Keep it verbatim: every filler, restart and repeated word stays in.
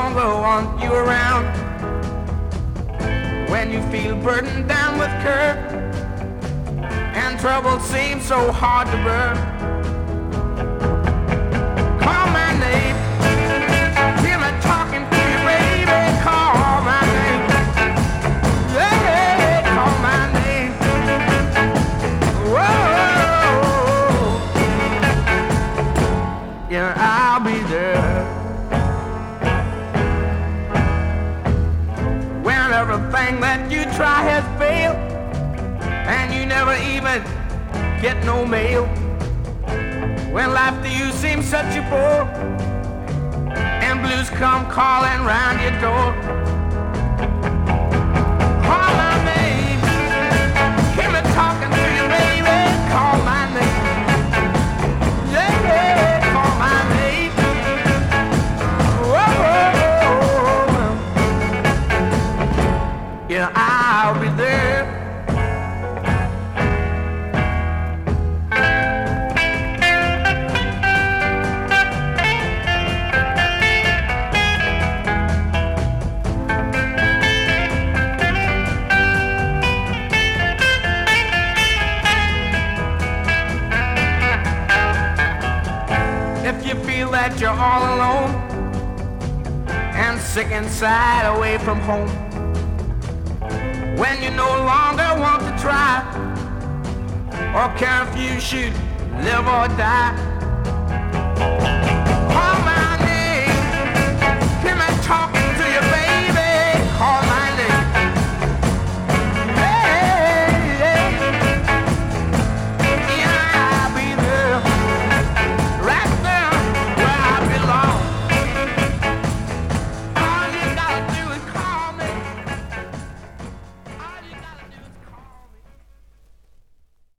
longer want you around. When you feel burdened down with care and trouble seems so hard to bear, call my name. Hear me talking to you, baby. Call my name. Yeah, call my name. Whoa, yeah, I'll be there. When everything that you try has failed and you never even get no mail, when life to you seems such a bore and blues come calling round your door, call my name. Hear me talking to you, baby. Call my name. Yeah, yeah, call my name. Whoa, yeah, I'll be there. That you're all alone and sick inside away from home, when you no longer want to try or care if you should live or die, call my name. Hear me talking